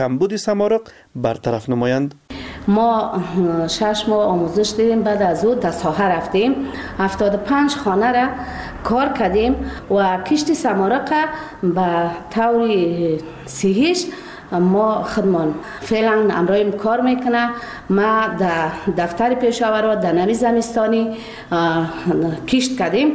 کمبود سمارق برطرف نمایند. ما 6 ماه آموزش دیدیم، بعد از او در ساحه رفتیم، 75 خانه را کار کردیم و کشت سمارق به طور صحیح ما خدمان فعلا امروز کار میکنه. ما در دفتر پیشاور در نوی زمستانی کشت کردیم،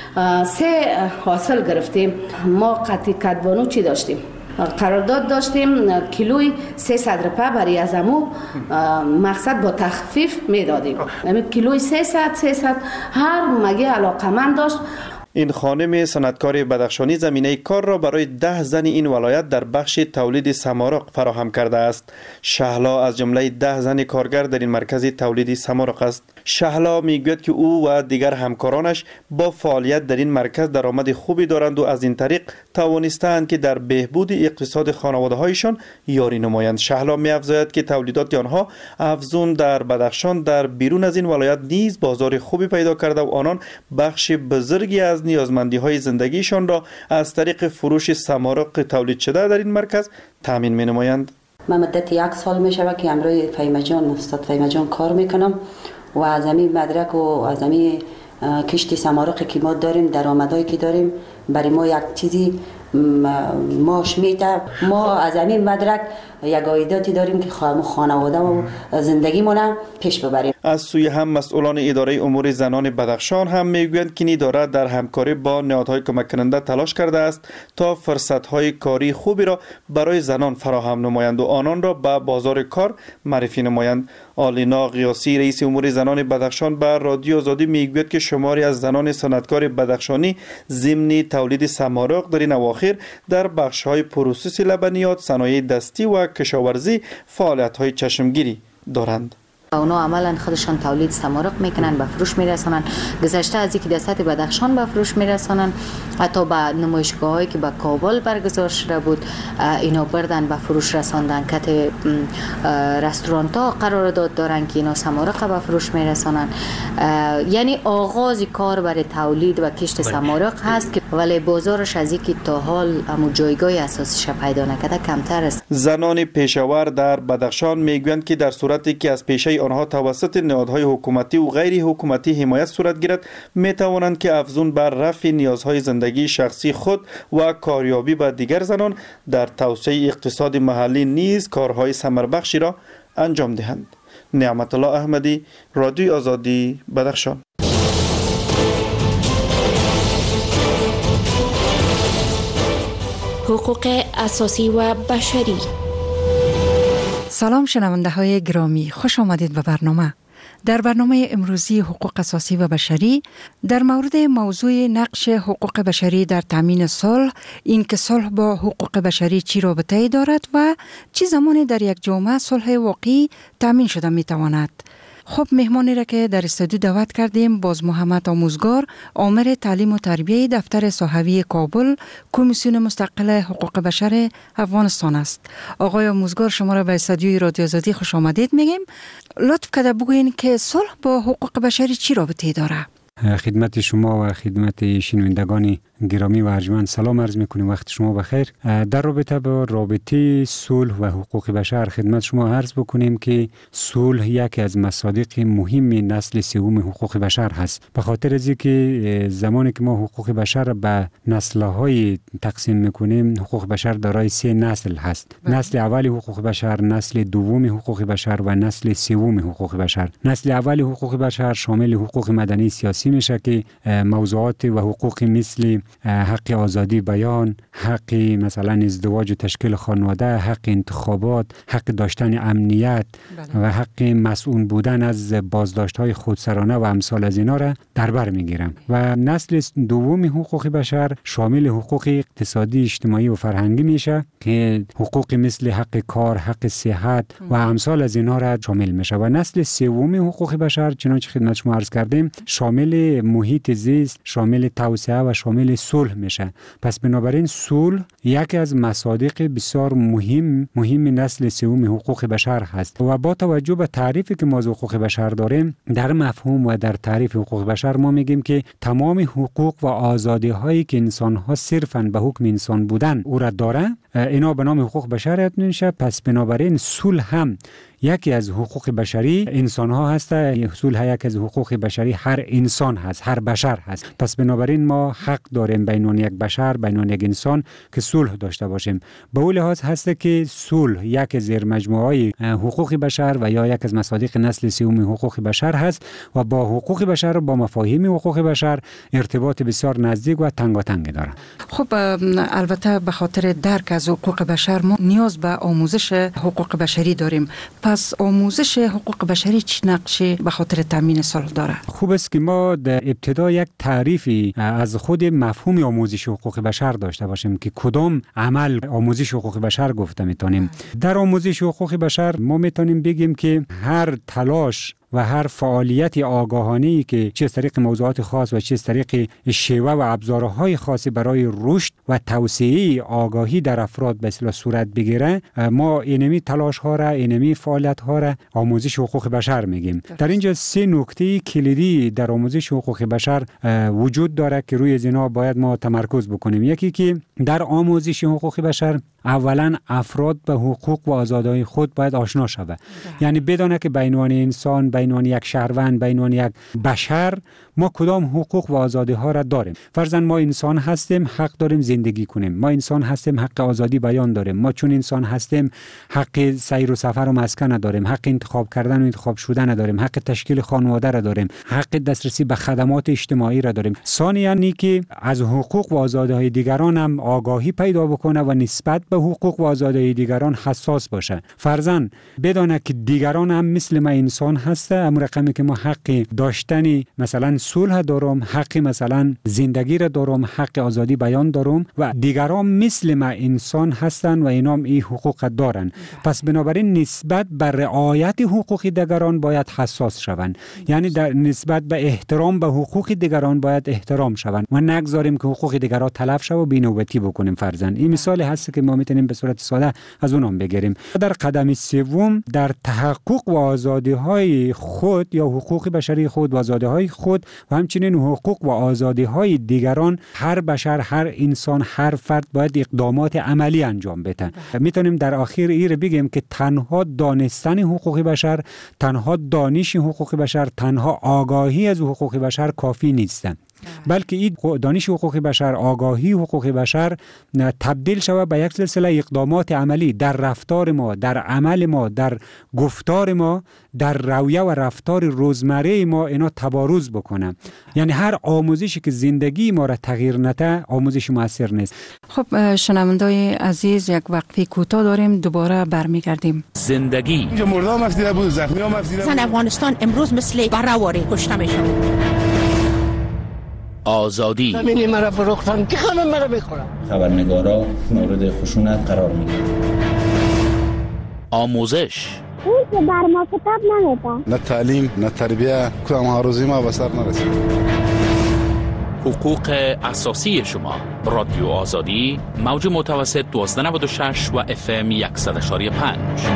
3 حاصل گرفتیم. ما قطعی کدبانو چی داشتیم؟ قرارداد داشتیم کیلوی 300 روپیه برای از امو مقصد با تخفیف میدادیم. یعنی کیلوی 300 هر مگه علاقمند داشت. این خانم صنعتکار بدخشانی زمینه کار را برای 10 زن این ولایت در بخش تولید سمارق فراهم کرده است. شهلا از جمله 10 زن کارگر در این مرکز تولید سمارق است. شهلا میگوید که او و دیگر همکارانش با فعالیت در این مرکز درآمد خوبی دارند و از این طریق توانستند که در بهبود اقتصاد خانواده‌هایشان یاری نمایند. شهلا می‌افزاید که تولیدات آنها افزون در بدخشان در بیرون از این ولایت نیز بازار خوبی پیدا کرده و آنان بخش بزرگی از نیازمندی‌های زندگیشان را از طریق فروش سمارق تولید شده در این مرکز تامین می‌نمایند. من مدت 1 سال میشه که امروز استاد فهیمه جان کار میکنم و از همین مدرک و از همین کشتی سمارقی که ما داریم، درآمدایی که داریم، برای ما یک چیزی ماش میده. ما از همین مدرک یک عایداتی داریم که خانواده و زندگیمون پیش ببریم. از سوی هم مسئولان اداره امور زنان بدخشان هم میگویند که این اداره در همکاری با نهادهای کمک کننده تلاش کرده است تا فرصت‌های کاری خوبی را برای زنان فراهم نمایند و آنان را به بازار کار معرفی نمایند. آلینا قیاسی رئیس امور زنان بدخشان به رادیو آزادی میگوید که شماری از زنان صنعتکار بدخشانی ضمن تولید سمارق در این اواخر در بخش‌های پروسس لبنیات، صنایع دستی و کشاورزی فعالیت‌های چشمگیری دارند. اونا عملا خودشان تولید سمارق میکنن، به فروش میرسانن. گذشته از اینکه در سطح بدخشان به فروش میرسانن، حتی به نمایشگاهایی که به کابل برگزار شده بود اینا بردن به فروش رساندن. کت رستوران ها قرارداد دارن که اینا سمارق به فروش میرسانن. یعنی آغاز کار برای تولید و کشت سمارق هست که ولی بازارش از اینکه تا حال همون جایگاه اساسیش پیدا نکرده کمتر است. زنان پیشاور در بدخشان میگویند که در صورتی که از پیشه آنها توسط نهادهای حکومتی و غیر حکومتی حمایت صورت گیرد، می توانند که افزون بر رفع نیازهای زندگی شخصی خود و کاریابی به دیگر زنان در توسعه اقتصاد محلی نیز کارهای ثمربخشی را انجام دهند. نعمت الله احمدی، رادیو آزادی، بدخشان. حقوق اساسی و بشری. سلام شنونده های گرامی، خوش آمدید به برنامه. در برنامه امروزی حقوق اساسی و بشری در مورد موضوع نقش حقوق بشری در تامین صلح، اینکه صلح با حقوق بشری چی رابطه‌ای دارد و چه زمانی در یک جامعه صلح واقعی تامین شده می تواند. خب مهمانی را که در استودیو دعوت کردیم باز محمد آموزگار، آمر تعلیم و تربیه دفتر صحوی کابل، کمیسیون مستقل حقوق بشر افغانستان است. آقای آموزگار، شما را به استودیوی رادیو آزادی خوش آمدید میگیم. لطف کرده بگوین که صلح با حقوق بشری چی رابطه‌ای داره؟ خدمت شما و خدمت شنوندگان گرامی و ارجمند سلام عرض میکنیم. وقت شما بخیر. در رابطه با رابطه صلح و حقوق بشر خدمت شما عرض بکنیم که صلح یکی از مصادیق مهم نسل سوم حقوق بشر هست. به خاطر از اینکه زمانی که ما حقوق بشر به نسل‌های تقسیم میکنیم، حقوق بشر دارای 3 نسل هست. نسل اول حقوق بشر، نسل دوم حقوق بشر و نسل سوم حقوق بشر. نسل اول حقوق بشر شامل حقوق مدنی سیاسی میشه که موضوعات و حقوق مثل حق آزادی بیان، حق مثلا ازدواج و تشکیل خانواده، حق انتخابات، حق داشتن امنیت و حق مسئول بودن از بازداشت‌های خودسرانه و امثال از اینا را در بر میگیرم. و نسل دوم حقوق بشر شامل حقوق اقتصادی، اجتماعی و فرهنگی میشه که حقوق مثل حق کار، حق صحت و امثال از اینا را شامل میشه. و نسل سوم حقوق بشر چنانچه خدمت شما عرض کردیم شامل محیط زیست، شامل توسعه و شامل صلح میشه. پس بنابراین صلح یکی از مصادیق بسیار مهم نسل سوم حقوق بشر هست. و با توجه به تعریفی که ما از حقوق بشر داریم، در مفهوم و در تعریف حقوق بشر ما میگیم که تمام حقوق و آزادی هایی که انسان ها صرفاً به حکم انسان بودن او را داره اینا به نام حقوق بشر یاد نمیشه. پس بنابراین صلح هم یکی از حقوق بشری انسان ها هست. صلح یکی از حقوق بشری هر انسان هست، هر بشر هست. پس بنابراین ما حق داریم بین یک بشر، بین یک انسان که صلح داشته باشیم. به اون لحاظ هست که صلح یک زیر مجموعه حقوق بشر و یا یک از مصادیق نسل سوم حقوق بشر هست و با حقوق بشر و با مفاهیم حقوق بشر ارتباط بسیار نزدیک و تنگاتنگ داره. خب البته به خاطر درک از حقوق بشر ما نیاز به آموزش حقوق بشری داریم. پس آموزش حقوق بشری چه نقشی به خاطر تامین صلح داره؟ خوب است که ما در ابتدا یک تعریفی از خود مفهوم آموزش حقوق بشر داشته باشیم که کدام عمل آموزش حقوق بشر گفته میتونیم. در آموزش حقوق بشر ما میتونیم بگیم که هر تلاش و هر فعالیت آگاهانه‌ای که چه از طریق موضوعات خاص و چه از طریق شیوه و ابزارهای خاصی برای رشد و توسعه آگاهی در افراد به اصطلاح صورت بگیره، ما اینمی تلاش ها را، اینمی فعالیت ها را آموزش حقوق بشر میگیم. در اینجا 3 نکته کلیدی در آموزش حقوق بشر وجود داره که روی اینا باید ما تمرکز بکنیم. یکی که در آموزش حقوق بشر اولا افراد به حقوق و آزادی‌های خود باید آشنا شود. یعنی بدانه که بین انسان، بین یک شهروند، بین یک بشر ما کدام حقوق و آزادی‌ها را داریم. فرضاً ما انسان هستیم، حق داریم زندگی کنیم. ما انسان هستیم، حق آزادی بیان داریم. ما چون انسان هستیم حق سیر و سفر و مسکن نداریم، حق انتخاب کردن و انتخاب شدن نداریم، حق تشکیل خانواده را داریم، حق دسترسی به خدمات اجتماعی را داریم. ثانیاً اینکه از حقوق و آزادی‌های دیگران هم آگاهی پیدا بکنه و نسبت به حقوق و آزادی‌های دیگران حساس باشه. فرضاً بدانه که دیگران هم مثل ما انسان هسته، اما رقمی که ما حق داشتن مثلا صلح دارم، حق مثلا زندگی را دارم، حق آزادی بیان دارم و دیگران مثل ما انسان هستن و اینام این حقوق دارن. پس بنابراین نسبت به رعایت حقوق دیگران باید حساس شوند. یعنی در نسبت به احترام به حقوق دیگران باید احترام شوند و نگذاریم که حقوق دیگران تلف شه و بی‌نوبتی بکنیم. فرضاً این مثال هست که ما میتونیم به صورت ساده از اونم بگیریم. در قدم سوم در تحقق و آزادی‌های خود یا حقوق بشری خود و آزادی‌های خود و همچنین حقوق و آزادی‌های دیگران هر بشر، هر انسان، هر فرد باید اقدامات عملی انجام بده. میتونیم در آخر این بگیم که تنها دانستن حقوق بشر، تنها دانش حقوق بشر، تنها آگاهی از حقوق بشر کافی نیست، بلکه این دانش حقوق بشر، آگاهی حقوق بشر تبدیل شود به یک سلسله اقدامات عملی در رفتار ما، در عمل ما، در گفتار ما، در رویه و رفتار روزمره ما اینا تبارز بکنه. یعنی هر آموزشی که زندگی ما را تغییر نده آموزش موثر نیست. خب شنوندای عزیز، یک وقفه کوتاه داریم، دوباره برمیگردیم. زندگی اینجا مردم مفدیده بود، زخمی ها مفدیده بود. افغانستان امروز مثل برهواری کشته میشه. آزادی زمینی مرا فروختن که همه مرا میخورن. خبرنگارا مورد خشونت قرار میگیرن. آموزش اون که بر ما کتاب نمیده. نه تعلیم، نه تربیه، کدام هاروزی ما به سر نرسید. حقوق اساسی شما. رادیو آزادی، موج متوسط 1296 و FM 100.5.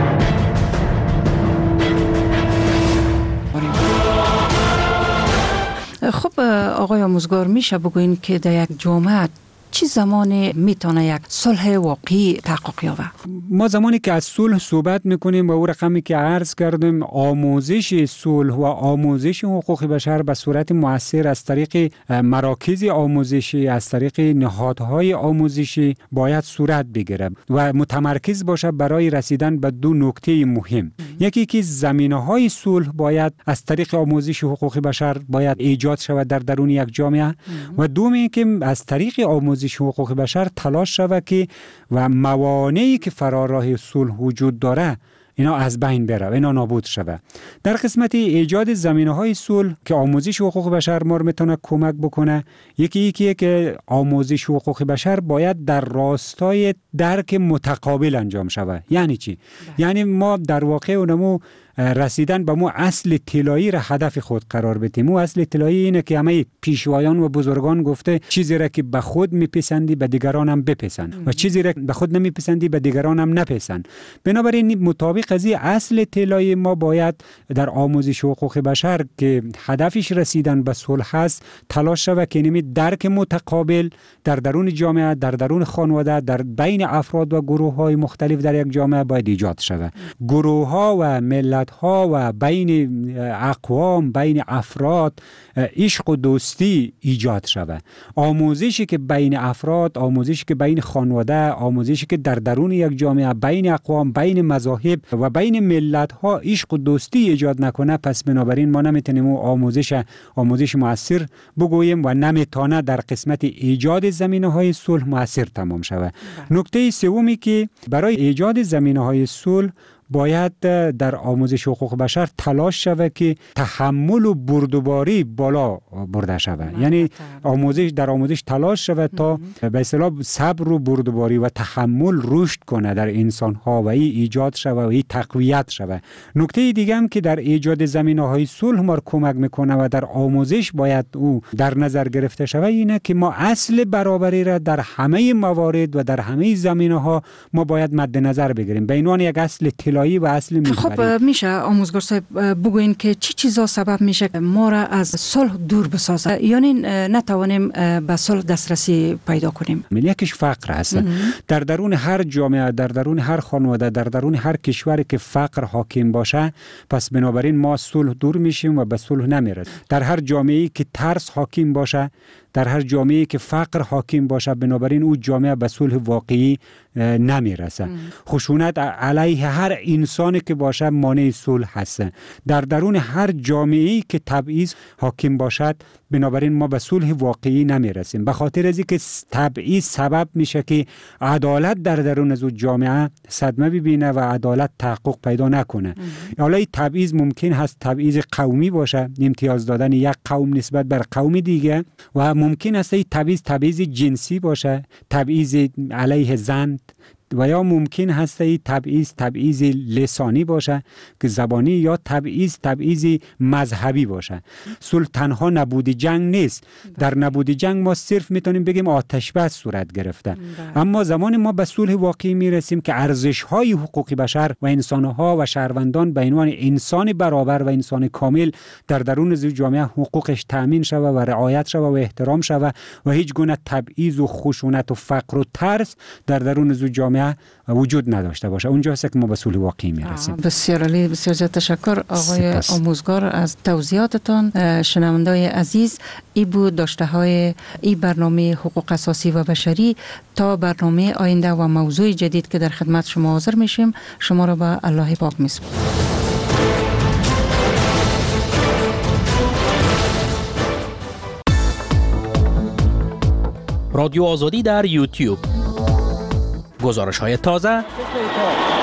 خب آقای آموزگار، میشه بگوین که در یک جامعه چه زمانی میتونه یک صلح واقعی تحقق یابه؟ ما زمانی که از صلح صحبت میکنیم و او رقمی که عرض کردیم، آموزش صلح و آموزش حقوق بشر به صورت مؤثر از طریق مراکز آموزشی، از طریق نهادهای آموزشی باید صورت بگیره و متمرکز باشه برای رسیدن به 2 نکته مهم. یکی که زمینه‌های صلح باید از طریق آموزش حقوق بشر باید ایجاد شود در درون یک جامعه و دومی که از طریق آموزش حقوق بشر تلاش شود که و موانعی که فرار راه صلح وجود داره اینا از بین بره و اینا نابود شود. در قسمت ایجاد زمینه‌های صلح که آموزش حقوق بشر ما میتونه کمک بکنه، یکی که آموزش حقوق بشر باید در راستای درک متقابل انجام شود. یعنی چی؟ یعنی ما در واقع اونمو رسیدن به مو اصل طلایی را هدف خود قرار بدیم. مو اصل طلایی اینه که همه پیشوایان و بزرگان گفته چیزی را که به خود میپسندی به دیگران هم بپسند و چیزی را به خود نمیپسندی به دیگران هم نپسند. بنابراین مطابق از اصل طلایی ما باید در آموزش حقوق بشر که هدفش رسیدن به صلح است تلاش شود که نمی درک متقابل در درون جامعه، در درون خانواده، در بین افراد و گروه‌های مختلف در یک جامعه باید ایجاد شود. گروه‌ها و ملت‌ها و بین اقوام، بین افراد عشق و دوستی ایجاد شود. آموزشی که بین افراد، آموزشی که بین خانواده، آموزشی که در درون یک جامعه بین اقوام، بین مذاهب و بین ملت‌ها عشق و دوستی ایجاد نکنه، پس بنابراین ما نمیتونیم آموزش مؤثر بگوییم و نمیتونه در قسمت ایجاد زمینه‌های صلح مؤثر تمام شود. نکته سومی که برای ایجاد زمینه‌های صلح باید در آموزش حقوق بشر تلاش شود که تحمل و بردباری بالا برده شود. یعنی در آموزش تلاش شود تا به اصطلاح صبر و بردباری و تحمل رشد کنه در انسان‌ها و ایجاد شود و تقویت شود. نکته دیگه هم که در ایجاد زمینه‌های صلح ما کمک میکنه و در آموزش باید او در نظر گرفته شود اینه که ما اصل برابری را در همه موارد و در همه زمینه‌ها ما باید مد نظر بگیریم به عنوان یک اصل طلایی و اصل محوری. خب میشه آموزگار صاحب بگوین که چی چیزا سبب میشه ما را از صلح دور بسازه، یعنی نتوانیم به صلح دسترسی پیدا کنیم؟ یکیش فقر هست. در درون هر جامعه، در درون هر خانواده، در درون هر کشوری که فقر حاکم باشه، پس بنابراین ما صلح دور میشیم و به صلح نمیرسیم. در هر جامعه‌ای که ترس حاکم باشه، در هر جامعه‌ای که فقر حاکم باشه، بنابراین او جامعه به صلح واقعی نمیرسه. خشونت علیه هر انسانی که باشه مانع صلح هست. در درون هر جامعه‌ای که تبعیض حاکم باشد، بنابراین ما به صلح واقعی نمیرسیم. به خاطر از اینکه تبعیض سبب میشه که عدالت در درون از جامعه صدمه ببینه و عدالت تحقق پیدا نکنه. حالا این تبعیض ممکن هست تبعیض قومی باشه، امتیاز دادن یک قوم نسبت بر قوم دیگه، و ممکن است این تبعیض جنسی باشه، تبعیض علیه زن، و یا ممکن هست این تبعیض لسانی باشه که زبانی، یا تبعیض مذهبی باشه. صلح تنها نبود جنگ نیست. در نبود جنگ ما صرف میتونیم بگیم آتش بس صورت گرفته. اما زمان ما به صلح واقعی میرسیم که ارزش‌های حقوق بشر و انسان‌ها و شهروندان به عنوان انسان برابر و انسان کامل در درون جامعه حقوقش تأمین شود و رعایت شود و احترام شود و هیچ گونه تبعیض و خشونت و فقر و ترس در درون جامعه وجود نداشته باشه. اونجا است که ما به صلح واقعی میرسیم. بسیار عالی، بسیار زیاد تشکر آقای آموزگار از توضیحاتتان. شنونده‌های عزیز، ای بود داشته های این برنامه حقوق اساسی و بشری. تا برنامه آینده و موضوع جدید که در خدمت شما حاضر میشیم، شما را به الله پاک میسپارم. رادیو آزادی در یوتیوب، گزارش‌های تازه،